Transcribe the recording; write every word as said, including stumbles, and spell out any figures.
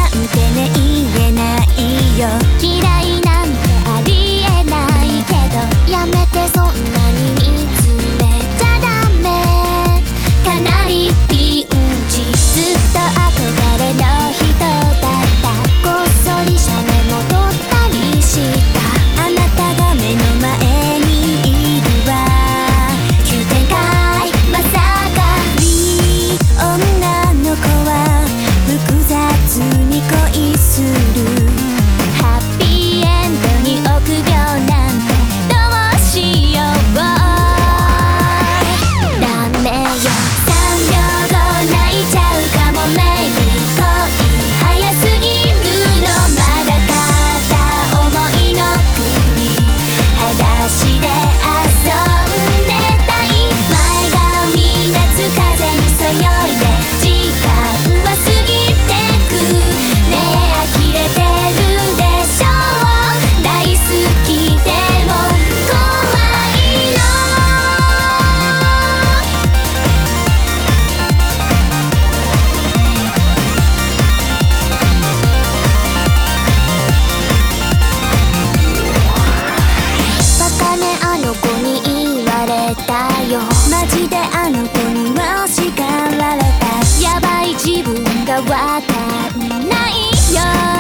なんてね言えないよ。嫌いなんてありえないけど、やめてそんなに見つめちゃダメ。かなりピンチ、ずっと憧れの人だった。こっそり写メも撮ったりした。あなたが目の前にいるわ。急展開まさかに女の子は複雑に恋する。ハッピーエンドに臆病なんてどうしよう。ダメよ、さんびょうご泣いちゃうかも。メイビー恋早すぎるの。まだ片思いの国、裸足で遊んでたい。前髪夏風にそよいで時間は過ぎてく。ねえ呆れてるでしょう。大好きでも怖いの。バカねあの子に言われたよ。マジであの子には叱られた。やばい自分がわかんないよ。